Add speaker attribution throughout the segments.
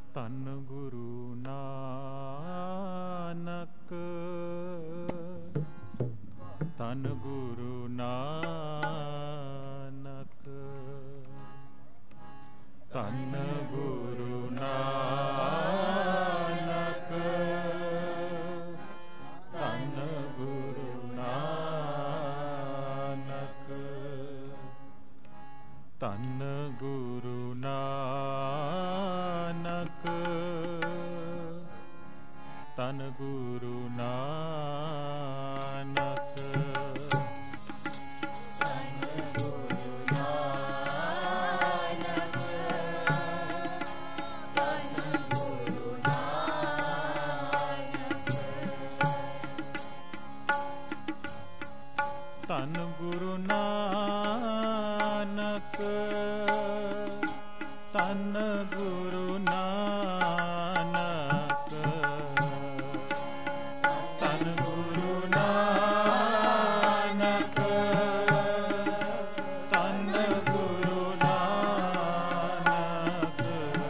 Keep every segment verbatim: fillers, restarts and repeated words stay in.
Speaker 1: ਧੰਨ ਗੁਰੂ ਨਾਨਕ, ਧੰਨ ਗੁਰੂ ਨਾਨਕ, ਧੰਨ ਗੁਰੂ ਨਾਨਕ, ਧੰਨ ਗੁਰੂ ਨਾਨਕ, ਧੰਨ ਗੁਰੂ ਨਾਨਕ, ਧੰਨ ਗੁਰੂ ਨਾਨਕ, ਧੰਨ ਗੁਰੂ ਨਾਨਕ, ਧੰਨ ਗੁਰੂ ਨਾਨਕ, ਧੰਨ ਗੁਰੂ ਨਾਨਕ, ਧੰਨ ਗੁਰੂ ਨਾਨਕ, ਧੰਨ ਗੁਰੂ ਨਾਨਕ, ਧੰਨ ਗੁਰੂ ਨਾਨਕ,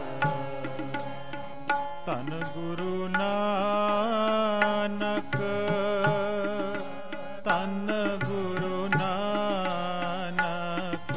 Speaker 1: ਧੰਨ ਗੁਰੂ ਨਾਨਕ, ਧੰਨ ਗੁਰੂ ਨਾਨਕ,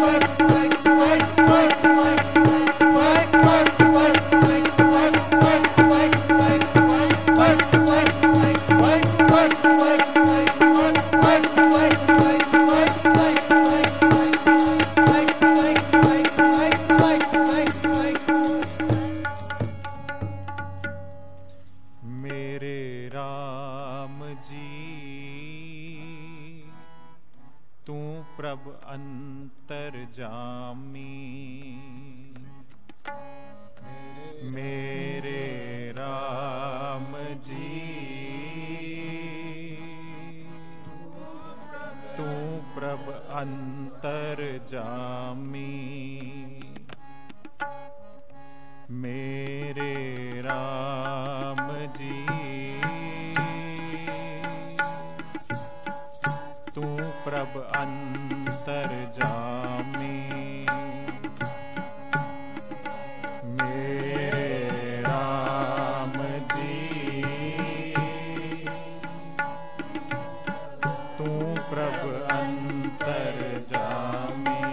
Speaker 2: What?
Speaker 1: प्रभ अंतर्जामी मेरे राम जी तू प्रभ अंतर्जामी मेरे राम जी तू प्रभ अंतर्जामी मेरे राम जी तू प्रभ अंतर्जामी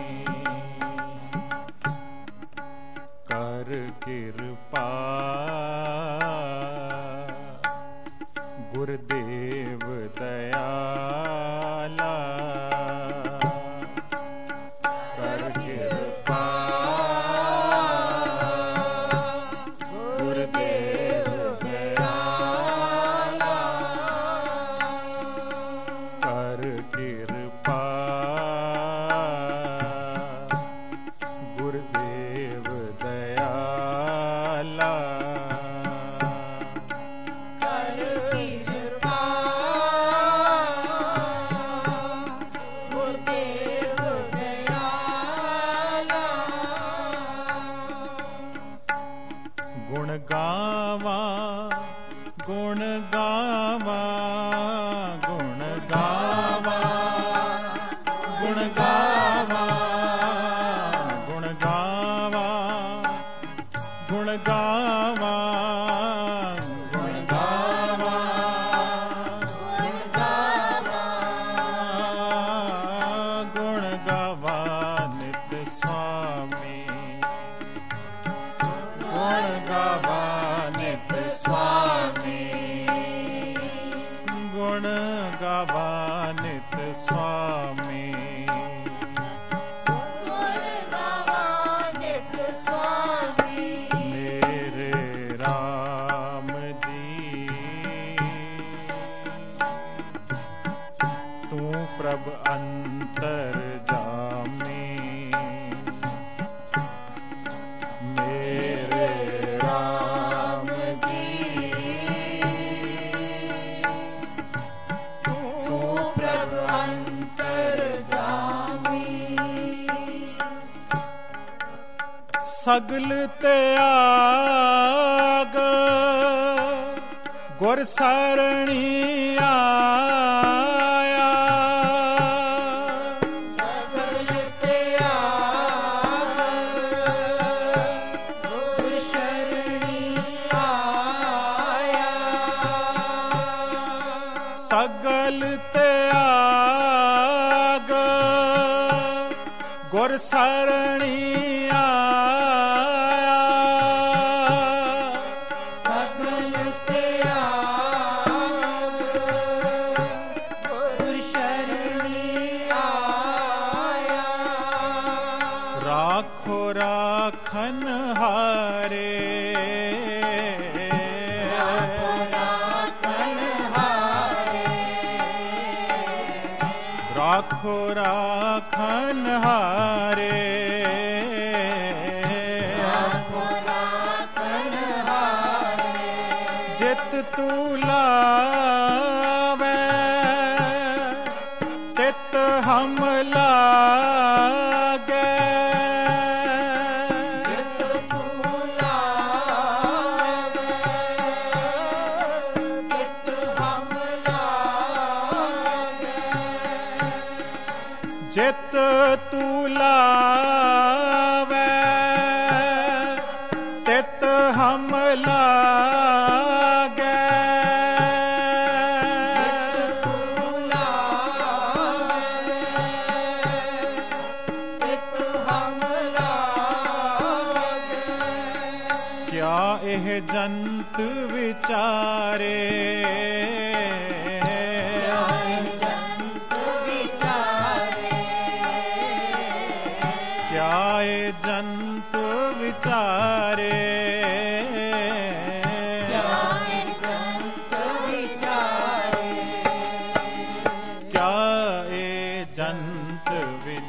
Speaker 1: कर कृपा गुरुदेव दयाला कर कृपा गुरुदेव दयाला कर कृपा गुरुदेव दयाला
Speaker 2: कर कृपा गुरुदेव दयाला
Speaker 1: गुण गावा गुण गावा गुण गावा गुण गावा गुण गावा गुण गावा गुण गावा
Speaker 2: गुण गावा
Speaker 1: गुण गावा नित स्वामी गुण गावा नित स्वामी गुण गावा नित स्वामी
Speaker 2: गुण गावा नित स्वामी
Speaker 1: मेरे राम जी तू प्रभ अंतर्जामी मेरे राम जी
Speaker 2: तू प्रभ अंतर्जामी
Speaker 1: सगल त्याग गुर सरणी आया
Speaker 2: सगल त्याग गुर शरणी आया
Speaker 1: सगल त्याग गुर सरणी आया
Speaker 2: सगल त्याग गुर शरणी आया
Speaker 1: राखो राखन हारे
Speaker 2: राखो राखन हारे
Speaker 1: राखो राखन हारे
Speaker 2: राखो राखन हारे
Speaker 1: जित तू लावे तित हम लागे
Speaker 2: जित तू लावे तित हम लागे
Speaker 1: जित तू लावे तित हम लागे क्या एह जंत विचारे क्या ए जंत विचारे क्या ए जंत विचारे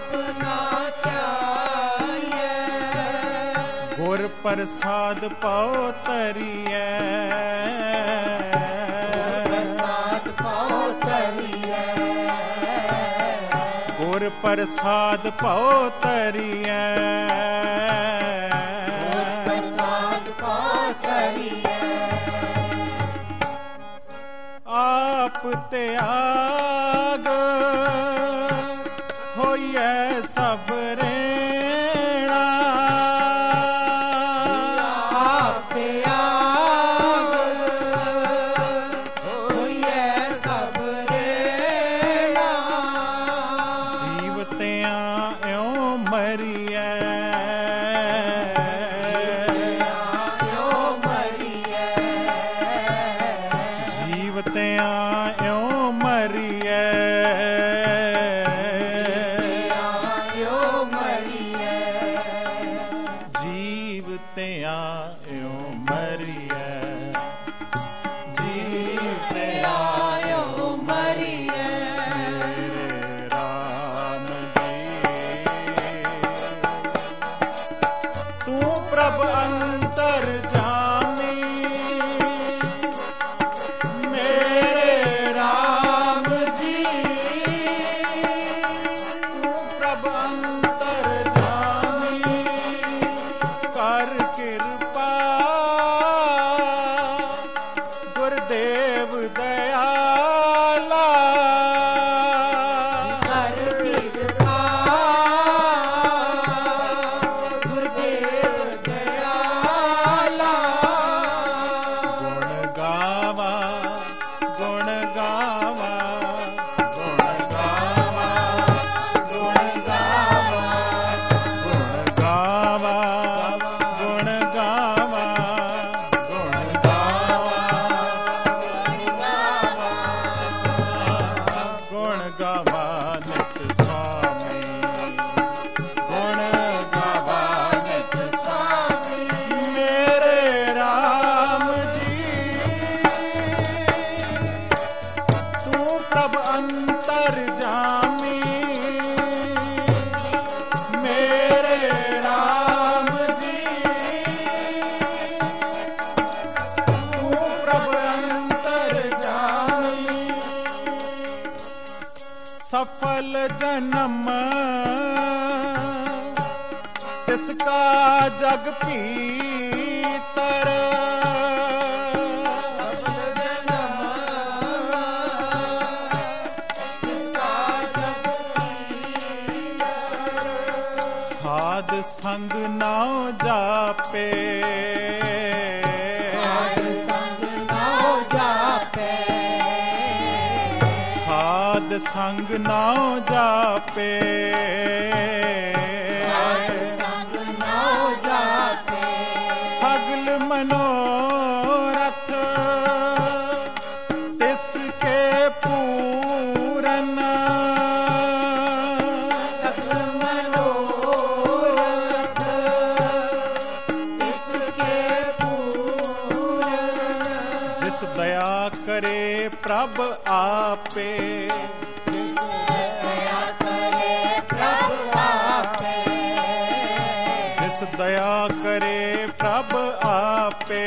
Speaker 2: अपना ध्याइए,
Speaker 1: गुर प्रसाद पाओ तरिए,
Speaker 2: प्रसाद पाओ तरिए,
Speaker 1: गुर प्रसाद पाओ तरिए,
Speaker 2: प्रसाद पाओ तरिए,
Speaker 1: आप त्याग होइए सब रेणा,
Speaker 2: आप त्याग होइए सब रेणा,
Speaker 1: जीवतियां इਉਂ मरिए,
Speaker 2: यो मरिए,
Speaker 1: जीवतियां इਉਂ मरिए,
Speaker 2: यो मरिए,
Speaker 1: जीवतियां इਉਂ मरिए, जीवतियां
Speaker 2: यो मरिए,
Speaker 1: मेरे राम जी। तू प्रभ अंतर जामी, मेरे राम जी। तू प्रभ अंतर जामी, कर कृपा गुरदेव दयाला,
Speaker 2: कर कृपा गुरुदेव दयाला,
Speaker 1: गुण गावा गुण गावा गुण गावा
Speaker 2: गुण गावा,
Speaker 1: गुण गावा गुण गावा गुण गुण गावा नित स्वामी, गुण गावा नित
Speaker 2: स्वामी,
Speaker 1: मेरे राम जी। तू प्रभ अंतर जामी, मेरे राम जी। तू प्रभ अंतर जामी, सफल जन्म तिसका जग भीतर, साध संग नाउ जापे,
Speaker 2: साध संग नाउ जापे,
Speaker 1: साध संग नाउ जापे,
Speaker 2: साध संग नाउ जापे,
Speaker 1: सगल मनोरथ तिसके पूरन,
Speaker 2: सकल मनोरथ इसके पूरन,
Speaker 1: जिस दया करे प्रभ आपे,
Speaker 2: दया करे प्रभु आपे,
Speaker 1: जिस दया करे प्रभ आपे,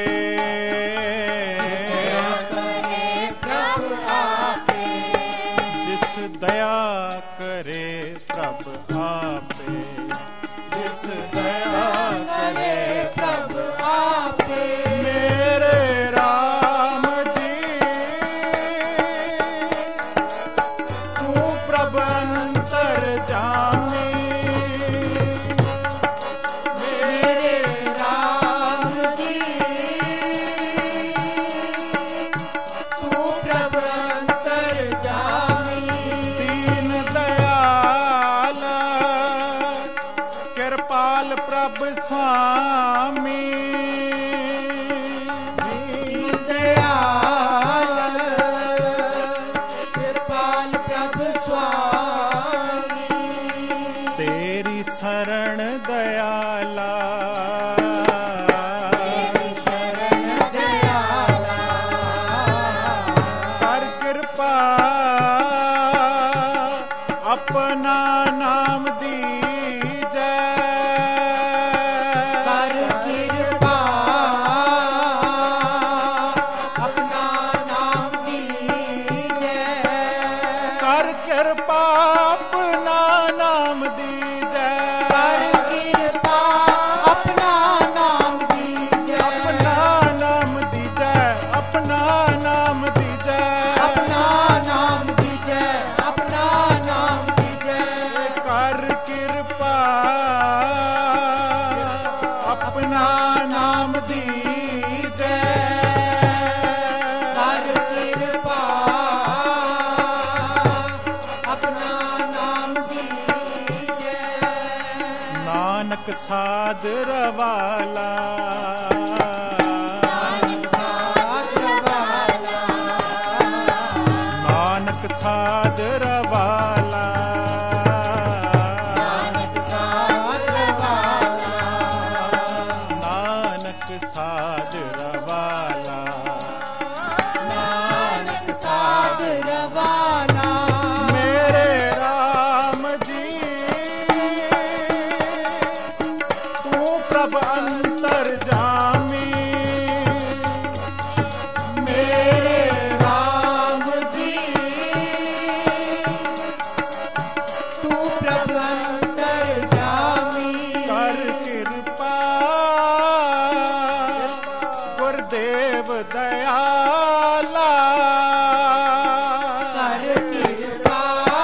Speaker 2: दया करे प्रभु आपे,
Speaker 1: जिस दया करे प्रभ आपे, जिस दया करे
Speaker 2: प्रभु आपे,
Speaker 1: मेरे राम जी। तू प्रभ अंतर जामी,
Speaker 2: मेरे राम जी। तू प्रभु अंतर जामी,
Speaker 1: दीन दयाल कृपाल प्रभ स्वामी,
Speaker 2: दीन दयाल कृपाल प्रभु स्वामी,
Speaker 1: तेरी शरण दयाला,
Speaker 2: तेरी शरण दयाला,
Speaker 1: कर कृपा अपना नाम दी ਨਾਮ ਦੀਜੈ
Speaker 2: ਕਰ ਕਿਰਪਾ ਆਪਣਾ ਨਾਮ ਦੀਜੈ
Speaker 1: ਆਪਣਾ ਨਾਮ ਦੀਜੈ ਆਪਣਾ ਨਾਮ ਦੀਜੈ
Speaker 2: ਆਪਣਾ ਨਾਮ ਦੀਜੈ ਆਪਣਾ ਨਾਮ ਦੀਜੈ
Speaker 1: ਕਰ ਕਿਰਪਾ ਆਪਣਾ ਨਾਮ ਦੀਜੈ
Speaker 2: ਕਰ ਕਿਰਪਾ ਆਪਣਾ ਨਾਮ ਦੀਜੈ
Speaker 1: ਨਾਨਕ ਸਾਧ ਰਵਾਲਾ ਨਾਨਕ ਸਾਧ ਰਵਾਲਾ ਨਾਨਕ ਸਾਧ ਰਵਾਲਾ
Speaker 2: ਨਾਨਕ ਸਾਧ ਰਵਾਲਾ
Speaker 1: ਮੇਰੇ ਰਾਮ ਜੀ ਤੂੰ ਪ੍ਰਭ ਅੰਤਰ ਜਾਮੀ ਮੇਰੇ
Speaker 2: ਰਾਮ ਜੀ ਤੂੰ ਪ੍ਰਭ ਅੰਤਰ ਜਾਮੀ
Speaker 1: ਕਰ ਕਿਰਪਾ ਗੁਰਦੇਵ ਦਇਆਲਾ
Speaker 2: ਕਰ ਕਿਰਪਾ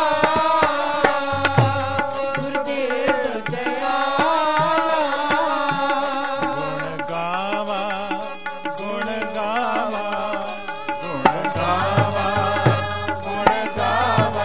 Speaker 2: ਗੁਰਦੇਵ ਦਇਆਲਾ
Speaker 1: ਗੁਣ ਗਾਵਾ ਗੁਣ ਗਾਵਾ ਗੁਣ ਗਾਵਾ ਗੁਣ ਗਾਵਾ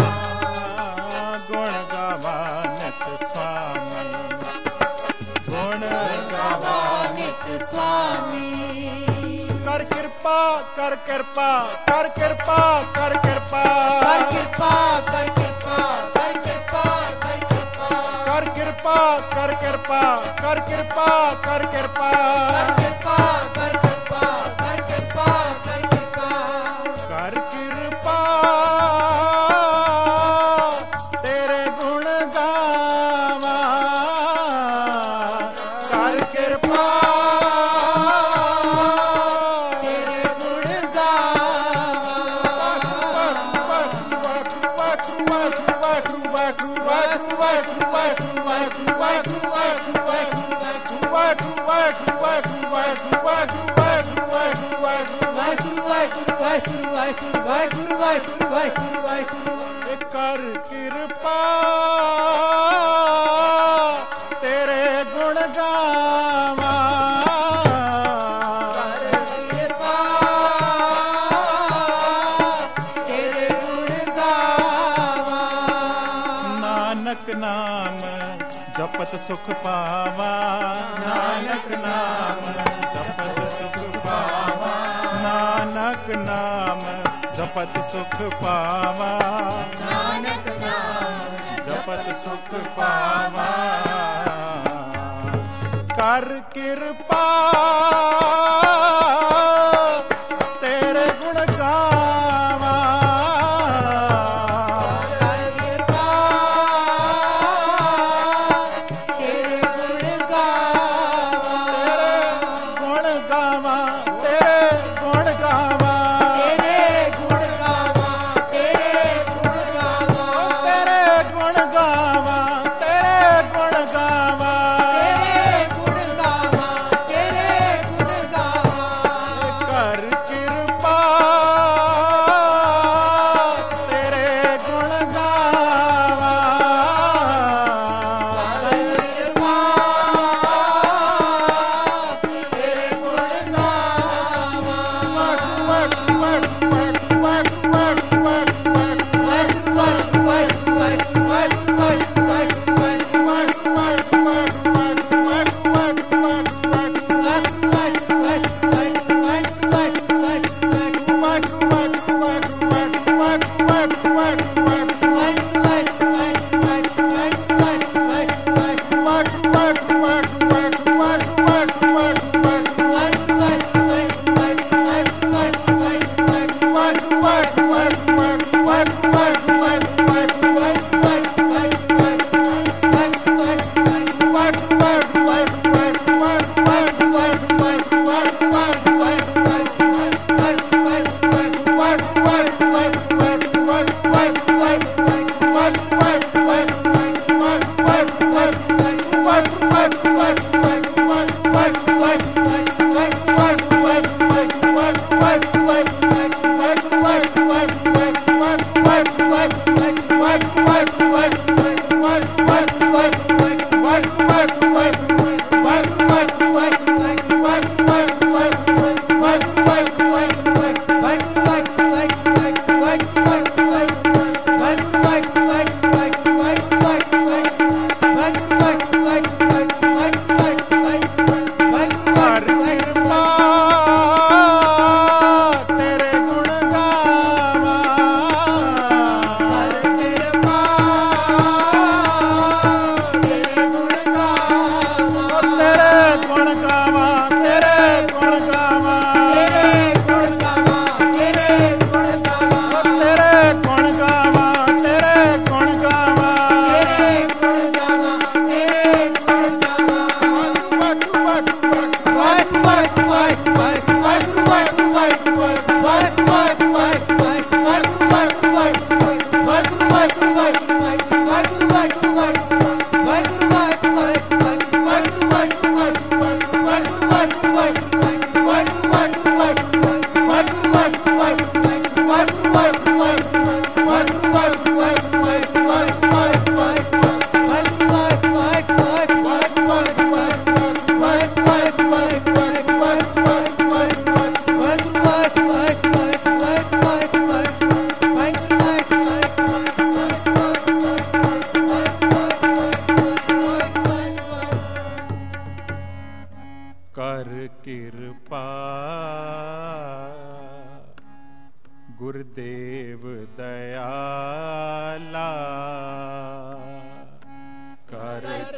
Speaker 1: ਗੁਣ ਗਾਵਾ ਨਿਤ ਸੁਆਮੀ ਗੁਣ ਗਾਵਾ
Speaker 2: ਨਿਤ ਸੁਆਮੀ
Speaker 1: ਕਰ ਕਿਰਪਾ ਕਰ ਕਿਰਪਾ ਕਰ ਕਿਰਪਾ ਕਰ ਕਿਰਪਾ
Speaker 2: ਕਰ ਕਿਰਪਾ ਕਰ ਕਿਰਪਾ ਕਰ ਕਿਰਪਾ ਕਰ ਕਿਰਪਾ
Speaker 1: ਕਰ ਕਿਰਪਾ ਕਰ ਕਿਰਪਾ ਕਰ ਕਿਰਪਾ ਕਰ ਕਿਰਪਾ
Speaker 2: ਕਰ ਕਿਰਪਾ ਕਰ ਕਿਰਪਾ ਕਰ ਕਿਰਪਾ ਕਰ ਕਿਰਪਾ
Speaker 1: ਕਰ ਕਿਰਪਾ ਤੇਰੇ ਗੁਣ ਗਾਵਾਂ ਕਰ ਕਿਰਪਾ
Speaker 2: ਤੇਰੇ ਗੁਣ ਗਾਵਾਂ ਵਾਹਿਗੁਰੂ ਵਾਹਿਗੁਰੂ ਵਾਹਿਗੁਰੂ ਵਾਹਿਗੁਰੂ ਵਾਹਿਗੁਰੂ ਵਾਹਿਗੁਰੂ ਵਾਹਿਗੁਰੂ ਵਾਹਿਗੁਰੂ
Speaker 1: ਕਰ ਕਿਰਪਾ ਤੇਰੇ ਗੁਣ ਗਾਵਾਂ
Speaker 2: ਕਿਰਪਾ ਤੇਰੇ ਗੁਣ ਗਾਵਾਂ
Speaker 1: ਨਾਨਕ ਨਾਮ ਜਪਤ ਸੁਖ ਪਾਵਾ ਨਾਨਕ ਨਾਮ ਜਪਤ ਸੁਖ ਪਾਵਾ ਨਾਨਕ ਨਾਮ ਜਪਤ ਸੁਖ ਪਾਵਾ
Speaker 2: ਨਾਨਕ ਨਾਮ
Speaker 1: ਜਪਤ ਸੁਖ ਪਾਵਾ ਕਰ ਕਿਰਪਾ ਤੇਰੇ ਗੁਣ ਗਾਵਾਂ
Speaker 2: ਕਰ ਕਿਰਪਾ ਤੇਰੇ ਗੁਣ ਗਾਵਾਂ
Speaker 1: ਗੁਣ ਗਾਵਾਂ ਤੇਰੇ ਗੁਣ ਗਾਵਾਂ
Speaker 2: ਤੇਰੇ ਗੁਣ ਗਾਵਾਂ ਤੇਰੇ ਗੁਣ ਗਾਵਾਂ
Speaker 1: ਤੇਰੇ ਗੁਣ ਗਾਵਾਂ ਤੇਰੇ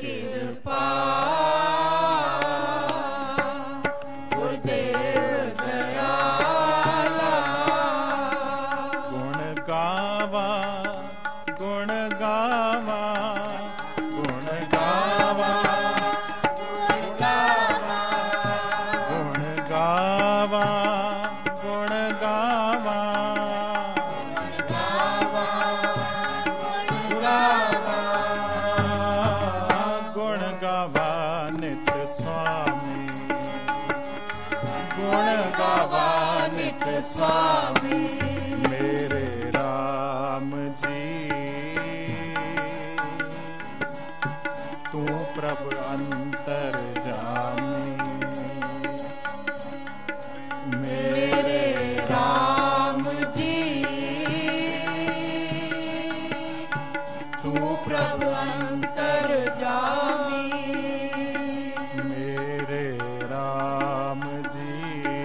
Speaker 2: ਕਿਰਪਾ ਗੁਰਦੇਵ ਦਇਆਲਾ
Speaker 1: ਗੁਣ ਗਾਵਾ ਗੁਣ ਗਾਵਾ ਗੁਣ ਗਾਵਾ ਗੁਣ ਗਾਵਾ ਗੁਣ ਗਾਵਾ ਗੁਣ ਗਾਵਾ ਗੁਣ ਗਾਵਾ ਨਿਤ ਸੁਆਮੀ ਗੁਣ ਗਾਵਾ ਨਿਤ
Speaker 2: ਸੁਆਮੀ
Speaker 1: ਮੇਰੇ ਰਾਮ ਜੀ ਤੂੰ ਪ੍ਰਭ ਅੰਤਰ ਜਾਮੀ
Speaker 2: ਮੇਰੇ ਰਾਮ ਜੀ ਤੂੰ ਪ੍ਰਭ ਅੰਤਰ ਜਾਮੀ
Speaker 1: ਮੇਰੇ ਰਾਮ ਜੀ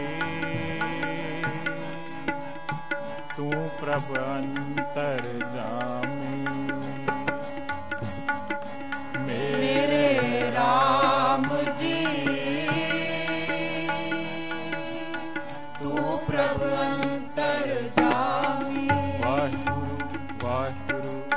Speaker 1: ਤੂੰ ਪ੍ਰਭ ਅੰਤਰ ਜਾਮੀ
Speaker 2: ਮੇਰੇ ਰਾਮ ਜੀ ਤੂੰ ਪ੍ਰਭ ਅੰਤਰ ਜਾਮੀ
Speaker 1: ਵਾਹਿਗੁਰੂ ਵਾਹਿਗੁਰੂ